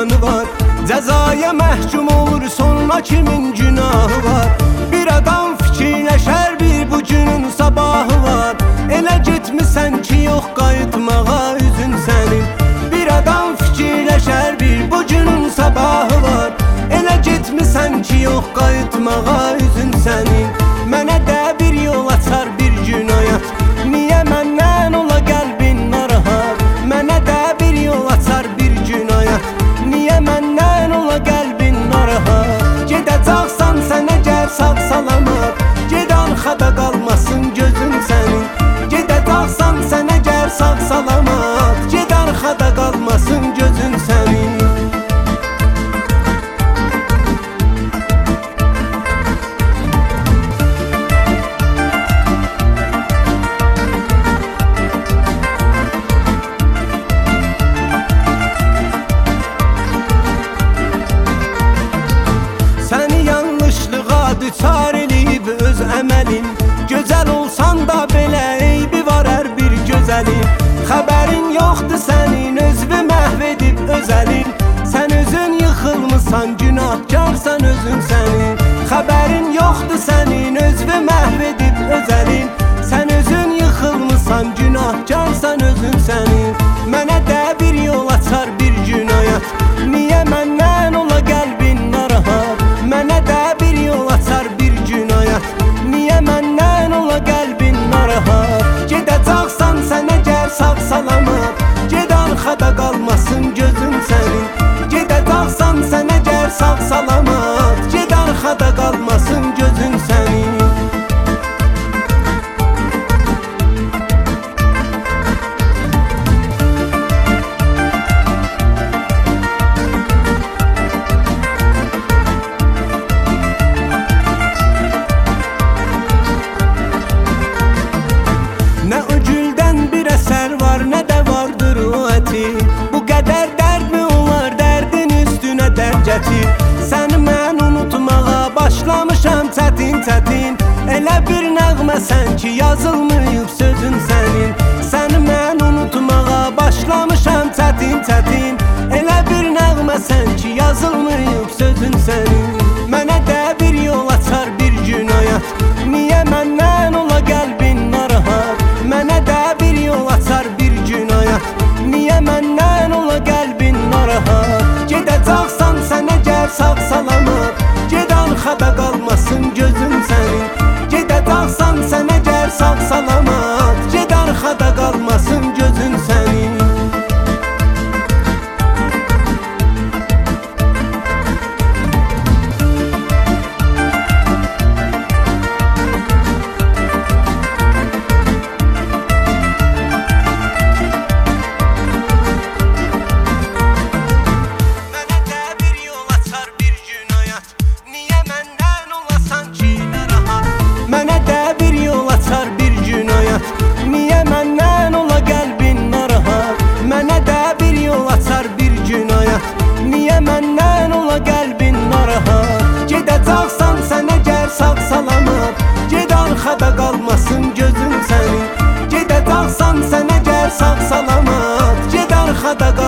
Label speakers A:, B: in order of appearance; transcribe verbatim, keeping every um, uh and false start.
A: imkanı var. Cəzaya məhkum olur, sonra kimin günahı var? Bir adam fikirləşər, bir bu günün sabahı var. Elə getmisən ki, yox qayıtmağa üzün sənin. Bir adam fikirləşər, bir bu günün sabahı var. Elə getmisən ki, yox qayıtmağa üzün sənin. Mənə də bir yol açar bir gün hayat. Niyə məndən ola qəlbin narahat? Mənə də bir yol açar bir gün hayat. Niyə məndən ola qəlbin narahat? Gedəcəksən sən əgər sağ salamat, ged arxada qalmasın gözün sənin. Gedəcəksən sən əgər sağ salamat, ged arxada qalmasın gözün sənin. Düçar eləyib öz əməlin, gözəl olsan da belə eybi var hər bir gözəlin. Xəbərin yoxdur sənin, özünü məhv edib özəlin. Sən özün yıxılmısan, günahkarsan özün sənin. Xəbərin yoxdur sənin, özünü məhv edib özəlin. Sən özün yıxılmısan, günahkarsan özün sənin. Mənə də bir yol açar bir gün hayat. Niyə məndən ola qəlbin narahat? Mənə də bir yol açar bir gün hayat. Niyə məndən ola qəlbin narahat? Gedəcəksən sən əgər sağ salamat, ged arxada qalmasın gözün sənin. Gedəcəksən sən əgər sağ salamat, ged arxada qalmasın gözün sənin. Bu qədər dərdmi olar, dərdin üstünə dərd gətir. Səni mən unutmağa başlamışam çətin çətin. Elə bir nəğməsən ki, yazılmayıb sözün sənin. Səni mən unutmağa başlamışam çətin çətin. Elə bir nəğməsən ki, yazılmayıb sözün sənin. Mənə də bir yol açar bir gün hayat. Niyə məndən ola qəlbin narahat? Mənə də bir yol açar bir gün hayat. Niyə məndən ola qəlbin narahat? Gedəcəksən sən əgər sağ salamat, ged arxada qalmasın gözün sənin. Gedəcəksən sən əgər sağ salamat, ged arxada qalmasın gözün sənin. Niyə məndən ola qəlbin narahat? Mənə də bir yol açar bir gün hayat. Niyə məndən ola qəlbin narahat? Gedəcəksən sən əgər sağ salamat, ged arxada qalmasın gözün sənin. Gedəcəksən sən əgər sağ salamat, ged arxada qalmasın.